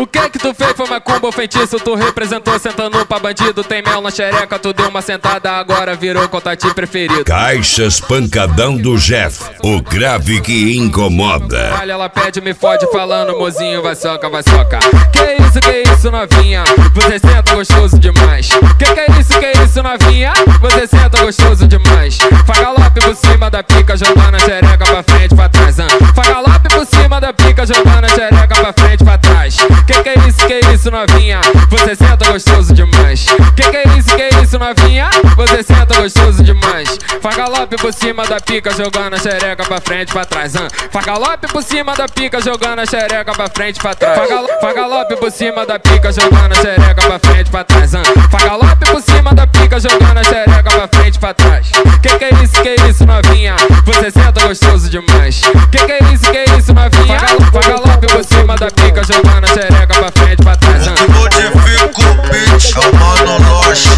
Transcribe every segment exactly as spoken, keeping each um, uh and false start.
que que tu fez foi macumba ou feitiço? Tu representou sentando pra bandido. Tem mel na xereca, tu deu uma sentada, agora virou contatinho preferido. Caixas Pancadão do Jeff, o grave que incomoda. Olha, ela pede, me fode, falando, mozinho, vai soca, vai soca. Que isso, que isso, novinha? Você senta gostoso demais. Que que é isso, que isso, novinha? Você senta gostoso demais. Fagalope por cima da pica, jogando a xereca pra frente, pra trás. Hein? Fagalope por cima da pica, jogando a xereca pra frente, pra trás. Que que é isso, que isso, novinha? Você senta gostoso demais. Que que é isso, que isso, novinha? Você senta gostoso demais. Fagalope por cima da pica, jogando a xereca pra frente, pra trás. Hein? Fagalope por cima da pica, jogando a xereca pra frente, pra trás. Fagalo Fagalope por cima da pica, jogando a xereca pra frente, pra trás. Hein? Fagalope por cima da pica, jogando a xereca pra frente, pra trás. Que que é isso, que isso, novinha? Você senta gostoso demais. Que que é isso, que isso, novinha? Fagalope por cima da pica, jogando a xereca pra frente, pra trás. O que modifica o beat é o monoloche.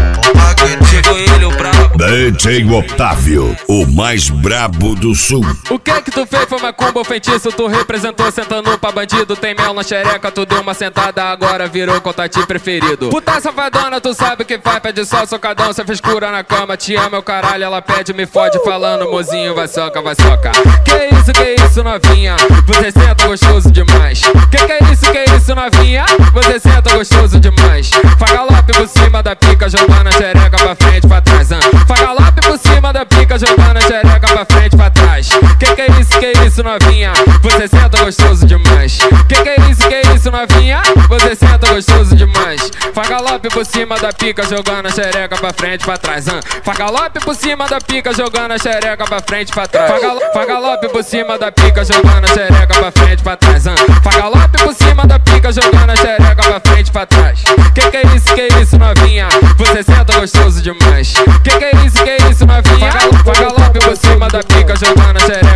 Chegou ele, o brabo. D J Otávio, o mais brabo do sul. O que que tu fez foi macumba ou feitiço? Tu representou sentando pra bandido. Tem mel na xereca, tu deu uma sentada, agora virou contatinho preferido. Puta safadona, tu sabe o que faz, pede só socadão, cê fez cura na cama. Te ama, meu caralho, ela pede, me fode, falando, mozinho, vai soca, vai soca. Que isso, que isso, novinha? Você senta gostoso demais. Que que é isso, que isso, novinha? Você senta gostoso demais. Fagalope por cima da pica, jogando a xereca pra frente, pra trás. Hein? Fagalope por cima da pica, jogando a xereca pra frente, pra trás. Que que é isso, que isso, novinha? Você senta gostoso demais. Que que é isso, que isso, novinha? Você senta gostoso demais. Fagalope por cima da pica, jogando a xereca pra frente, pra trás. Hein? Fagalope por cima da pica, jogando a xereca pra frente, pra trás. Fagalo Fagalope por cima da pica, jogando a xereca pra frente, pra trás. Hein? Fagalope por cima da pica, jogando a xereca pra frente, pra trás. Que que é isso, que isso, novinha? Você senta gostoso demais. Que que é isso, que isso, novinha? Fagalope por cima da pica, jogando a xereca